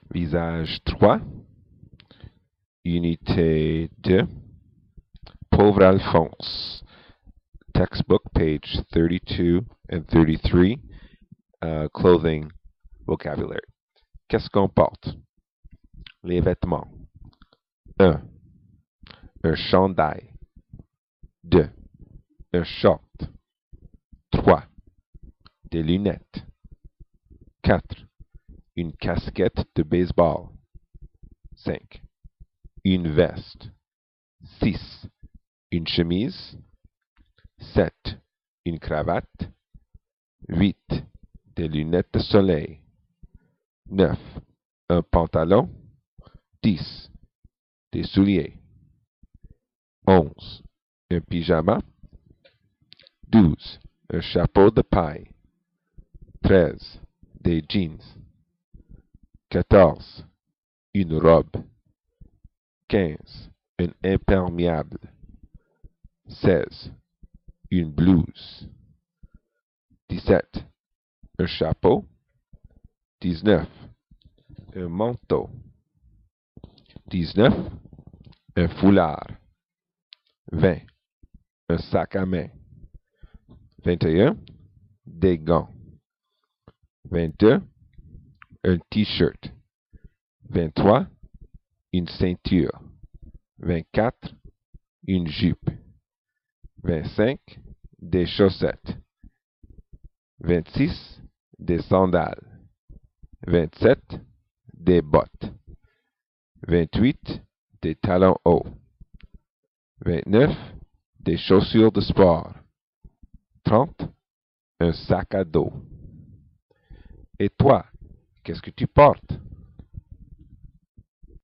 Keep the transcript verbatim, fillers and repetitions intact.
Visage trois, Unité deux, Pauvre Alphonse, textbook page thirty-two and thirty-three, uh, clothing vocabulary. Qu'est-ce qu'on porte? Les vêtements. un. Un chandail. deux. Un short. trois. Des lunettes. quatre. Une casquette de baseball. cinq. Une veste. six. Une chemise. sept. Une cravate. huit. Des lunettes de soleil. neuf. Un pantalon. dix. Des souliers. onze. Un pyjama. douze. Un chapeau de paille. treize. Des jeans. quatorze. Une robe. quinze. Un imperméable. seize. Une blouse. dix-sept. Un chapeau. dix-neuf. Un manteau. dix-neuf. Un foulard. vingt. Un sac à main. vingt et un. Des gants. vingt-deux. Un t-shirt. vingt-trois. Une ceinture. vingt-quatre. Une jupe. vingt-cinq. Des chaussettes. vingt-six. Des sandales. vingt-sept. Des bottes. vingt-huit. Des talons hauts. vingt-neuf. Des chaussures de sport. trente. Un sac à dos. Et toi, qu'est-ce que tu portes?